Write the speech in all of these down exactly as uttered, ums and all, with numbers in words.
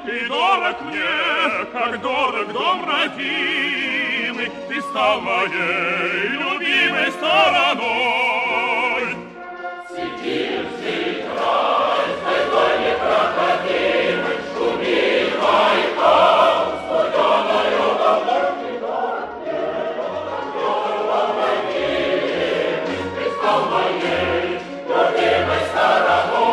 Ты дорог мне, как дорог дом родимый, ты стал моей любимой стороной. Сибирский край, с тайгой непроходимой, шумит Байкал, студеною волной. Ты дорог мне, как дорог дом родимый, ты стал моей любимой стороной.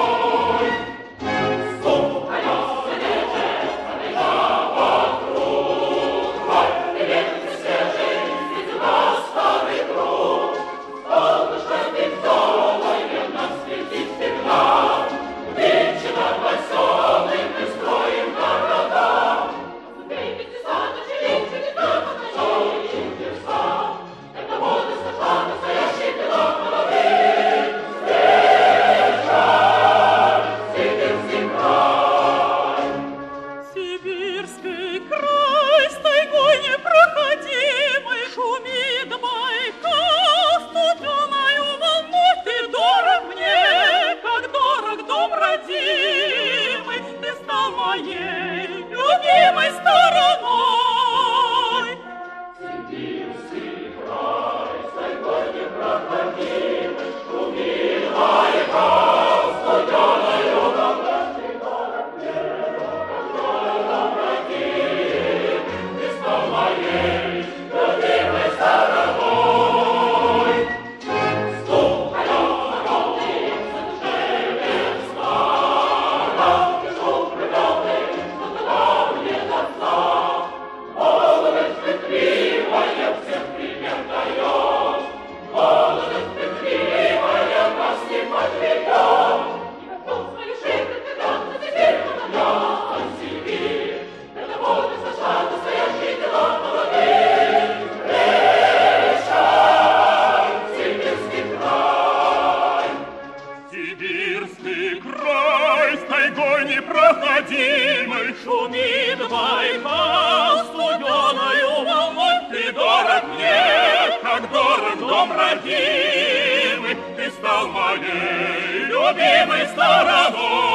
Непроходимый шумит Байкал, студеною волной. Ты дорог мне, как дорог дом родимый, ты стал моей любимой стороной.